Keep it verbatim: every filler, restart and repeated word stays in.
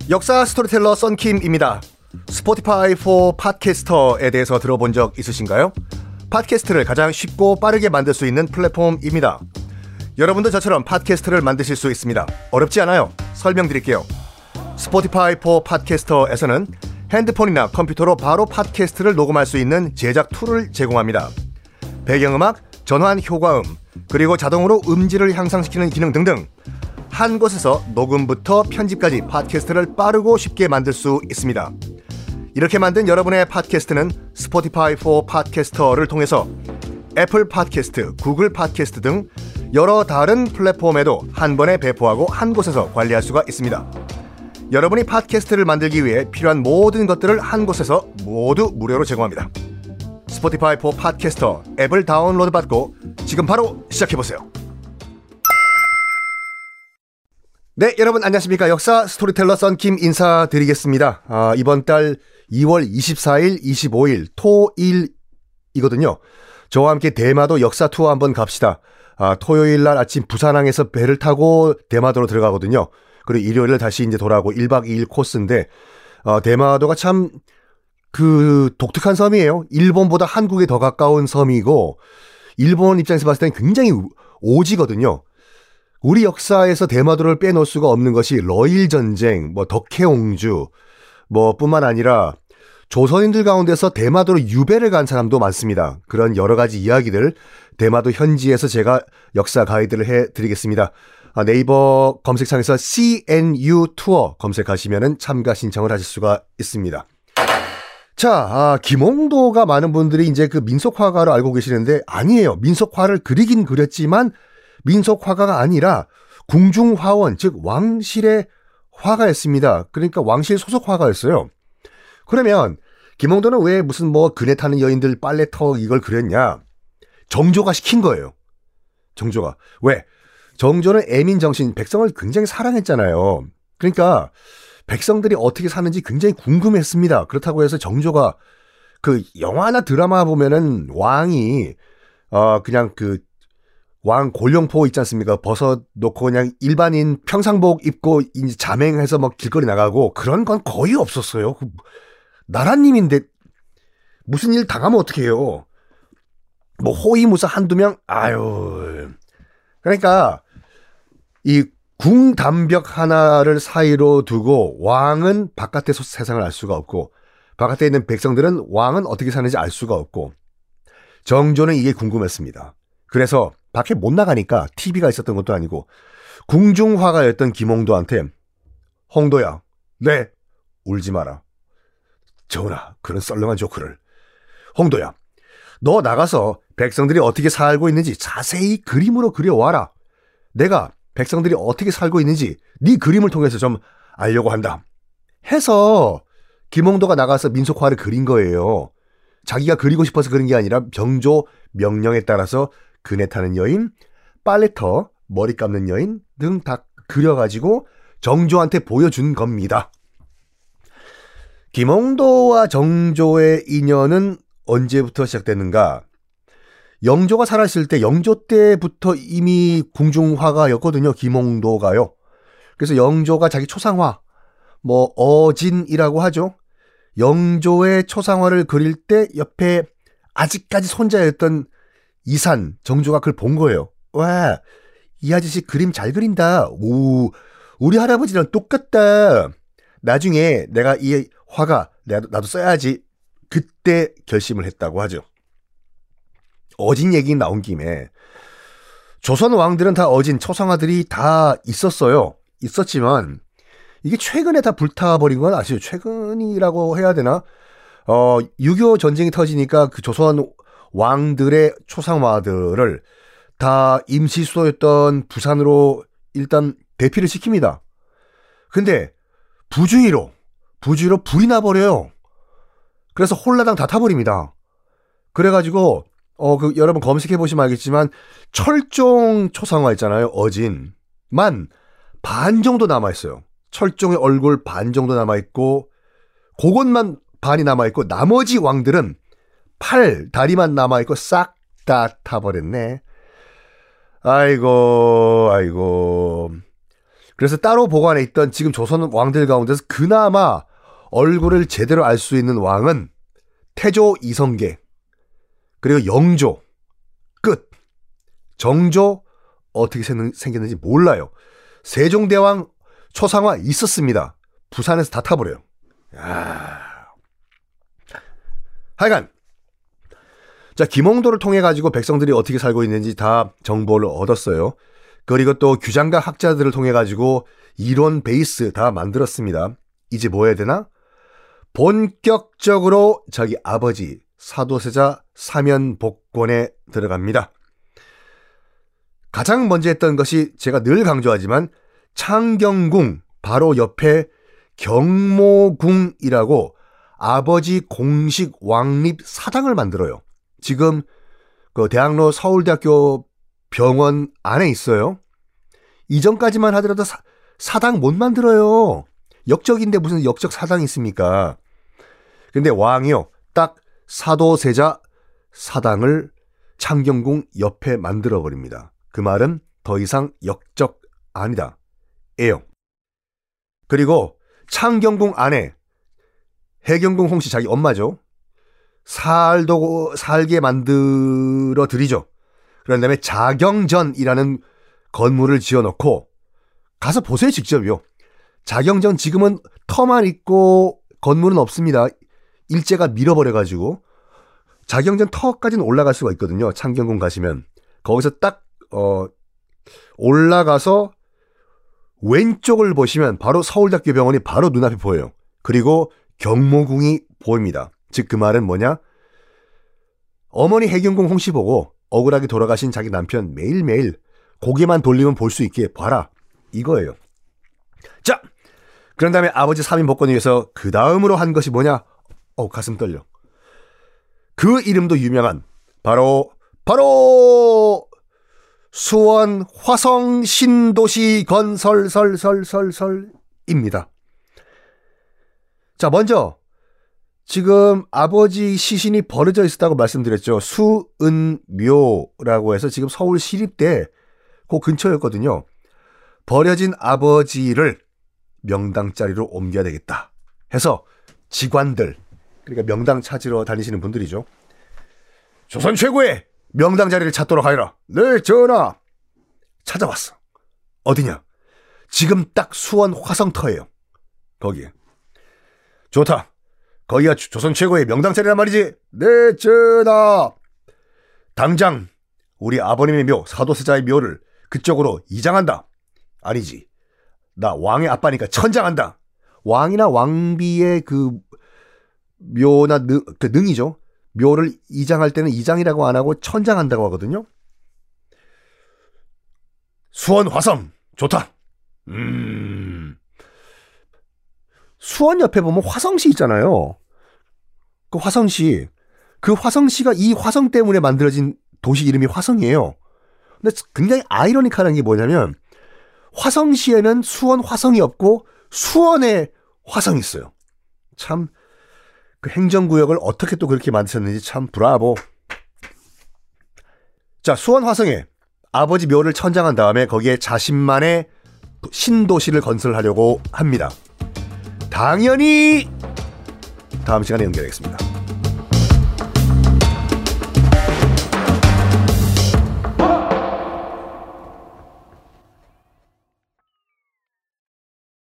역사 스토리텔러 썬킴입니다. 스포티파이 포 팟캐스터에 대해서 들어본 적 있으신가요? 팟캐스트를 가장 쉽고 빠르게 만들 수 있는 플랫폼입니다. 여러분도 저처럼 팟캐스트를 만드실 수 있습니다. 어렵지 않아요. 설명드릴게요. 스포티파이 포 팟캐스터에서는 핸드폰이나 컴퓨터로 바로 팟캐스트를 녹음할 수 있는 제작 툴을 제공합니다. 배경음악, 전환 효과음, 그리고 자동으로 음질을 향상시키는 기능 등등 한 곳에서 녹음부터 편집까지 팟캐스트를 빠르고 쉽게 만들 수 있습니다. 이렇게 만든 여러분의 팟캐스트는 스포티파이 포 팟캐스터를 통해서 애플 팟캐스트, 구글 팟캐스트 등 여러 다른 플랫폼에도 한 번에 배포하고 한 곳에서 관리할 수가 있습니다. 여러분이 팟캐스트를 만들기 위해 필요한 모든 것들을 한 곳에서 모두 무료로 제공합니다. 스포티파이 포 팟캐스터 앱을 다운로드 받고 지금 바로 시작해보세요. 네, 여러분 안녕하십니까. 역사 스토리텔러 썬킴 인사드리겠습니다. 아, 이번 달 이월 이십사일, 이십오일 토일이거든요. 저와 함께 대마도 역사 투어 한번 갑시다. 아, 토요일 날 아침 부산항에서 배를 타고 대마도로 들어가거든요. 그리고 일요일에 다시 이제 돌아오고 일박 이일 코스인데, 어, 대마도가 참 그 독특한 섬이에요. 일본보다 한국에 더 가까운 섬이고, 일본 입장에서 봤을 땐 굉장히 오지거든요. 우리 역사에서 대마도를 빼놓을 수가 없는 것이 러일 전쟁, 뭐 덕혜옹주, 뭐 뿐만 아니라 조선인들 가운데서 대마도로 유배를 간 사람도 많습니다. 그런 여러 가지 이야기들 대마도 현지에서 제가 역사 가이드를 해드리겠습니다. 아, 네이버 검색창에서 씨엔유 투어 검색하시면 참가 신청을 하실 수가 있습니다. 자, 아, 김홍도가 많은 분들이 이제 그 민속화가로 알고 계시는데 아니에요. 민속화를 그리긴 그렸지만 민속화가가 아니라 궁중화원, 즉 왕실의 화가였습니다. 그러니까 왕실 소속 화가였어요. 그러면 김홍도는 왜 무슨 뭐 그네 타는 여인들 빨래터 이걸 그렸냐? 정조가 시킨 거예요. 정조가. 왜? 정조는 애민정신, 백성을 굉장히 사랑했잖아요. 그러니까 백성들이 어떻게 사는지 굉장히 궁금했습니다. 그렇다고 해서 정조가 그 영화나 드라마 보면은 왕이 어 그냥 그 왕 골룡포 있지 않습니까? 벗어 놓고 그냥 일반인 평상복 입고 이제 자맹해서 막 길거리 나가고 그런 건 거의 없었어요. 그 나라님인데 무슨 일 당하면 어떻게 해요? 뭐 호위무사 한두 명? 아유. 그러니까 이 궁담벽 하나를 사이로 두고 왕은 바깥의 세상을 알 수가 없고 바깥에 있는 백성들은 왕은 어떻게 사는지 알 수가 없고 정조는 이게 궁금했습니다. 그래서 밖에 못 나가니까 티비가 있었던 것도 아니고 궁중화가였던 김홍도한테 홍도야, 네, 울지 마라. 전하, 그런 썰렁한 조크를. 홍도야, 너 나가서 백성들이 어떻게 살고 있는지 자세히 그림으로 그려와라. 내가 백성들이 어떻게 살고 있는지 네 그림을 통해서 좀 알려고 한다. 해서 김홍도가 나가서 민속화를 그린 거예요. 자기가 그리고 싶어서 그린 게 아니라 정조 명령에 따라서 그네 타는 여인, 빨래터, 머리 감는 여인 등 다 그려가지고 정조한테 보여준 겁니다. 김홍도와 정조의 인연은 언제부터 시작됐는가? 영조가 살았을 때 영조 때부터 이미 궁중화가였거든요. 김홍도가요. 그래서 영조가 자기 초상화, 뭐 어진이라고 하죠. 영조의 초상화를 그릴 때 옆에 아직까지 손자였던 이산, 정조가 그걸 본 거예요. 와, 이 아저씨 그림 잘 그린다. 오, 우리 할아버지랑 똑같다. 나중에 내가 이 화가 나도, 나도 써야지. 그때 결심을 했다고 하죠. 어진 얘기 나온 김에 조선 왕들은 다 어진 초상화들이 다 있었어요. 있었지만 이게 최근에 다 불타버린 건 아시죠? 최근이라고 해야 되나? 어, 육이오 전쟁이 터지니까 그 조선 왕들의 초상화들을 다 임시 수도였던 부산으로 일단 대피를 시킵니다. 근데 부주의로 부주의로 불이 나버려요. 그래서 홀라당 다 타버립니다. 그래가지고 어, 그 여러분 검색해보시면 알겠지만 철종 초상화 있잖아요. 어진만 반 정도 남아있어요. 철종의 얼굴 반 정도 남아있고 그것만 반이 남아있고 나머지 왕들은 팔, 다리만 남아있고 싹 다 타버렸네. 아이고, 아이고. 그래서 따로 보관해 있던 지금 조선 왕들 가운데서 그나마 얼굴을 제대로 알 수 있는 왕은 태조 이성계, 그리고 영조, 끝. 정조 어떻게 생겼는지 몰라요. 세종대왕 초상화 있었습니다. 부산에서 다 타버려요. 야. 하여간 자, 김홍도를 통해 가지고 백성들이 어떻게 살고 있는지 다 정보를 얻었어요. 그리고 또 규장각 학자들을 통해 가지고 이론 베이스 다 만들었습니다. 이제 뭐 해야 되나? 본격적으로 자기 아버지 사도세자 사면 복권에 들어갑니다. 가장 먼저 했던 것이 제가 늘 강조하지만 창경궁 바로 옆에 경모궁이라고 아버지 공식 왕립 사당을 만들어요. 지금 그 대학로 서울대학교 병원 안에 있어요. 이전까지만 하더라도 사, 사당 못 만들어요. 역적인데 무슨 역적 사당이 있습니까? 근데 왕이요, 딱 사도세자 사당을 창경궁 옆에 만들어버립니다. 그 말은 더 이상 역적 아니다 에요. 그리고 창경궁 안에 해경궁 홍씨 자기 엄마죠. 살도 살게 만들어 드리죠. 그런 다음에 자경전이라는 건물을 지어놓고 가서 보세요, 직접요. 자경전 지금은 터만 있고 건물은 없습니다. 일제가 밀어버려가지고. 자경전 터까지는 올라갈 수가 있거든요. 창경궁 가시면. 거기서 딱 어, 올라가서 왼쪽을 보시면 바로 서울대학교 병원이 바로 눈앞에 보여요. 그리고 경모궁이 보입니다. 즉 그 말은 뭐냐? 어머니 해경궁 홍씨 보고 억울하게 돌아가신 자기 남편 매일매일 고개만 돌리면 볼 수 있게 봐라, 이거예요. 자, 그런 다음에 아버지 사민복권을 위해서 그 다음으로 한 것이 뭐냐? 어, 가슴 떨려. 그 이름도 유명한 바로 바로 수원 화성 신도시 건설설설설설입니다. 자, 먼저 지금 아버지 시신이 버려져 있었다고 말씀드렸죠. 수은묘라고 해서 지금 서울 시립대 그 근처였거든요. 버려진 아버지를 명당 자리로 옮겨야 되겠다 해서 직관들, 그러니까 명당 찾으러 다니시는 분들이죠. 조선 최고의 명당 자리를 찾도록 하여라. 네, 전하. 찾아왔어. 어디냐? 지금 딱 수원 화성터예요. 거기에. 좋다. 거기가 조선 최고의 명당 자리란 말이지. 네, 전하. 당장 우리 아버님의 묘, 사도세자의 묘를 그쪽으로 이장한다. 아니지. 나 왕의 아빠니까 천장한다. 왕이나 왕비의 그 묘나 능, 그 능이죠. 묘를 이장할 때는 이장이라고 안 하고 천장한다고 하거든요. 수원 화성 좋다. 음. 수원 옆에 보면 화성시 있잖아요. 그 화성시. 그 화성시가 이 화성 때문에 만들어진 도시 이름이 화성이에요. 근데 굉장히 아이러니컬한 게 뭐냐면 화성시에는 수원 화성이 없고 수원에 화성이 있어요. 참 그 행정구역을 어떻게 또 그렇게 만드셨는지 참 브라보. 자, 수원 화성에 아버지 묘를 천장한 다음에 거기에 자신만의 신도시를 건설하려고 합니다. 당연히 다음 시간에 연결하겠습니다.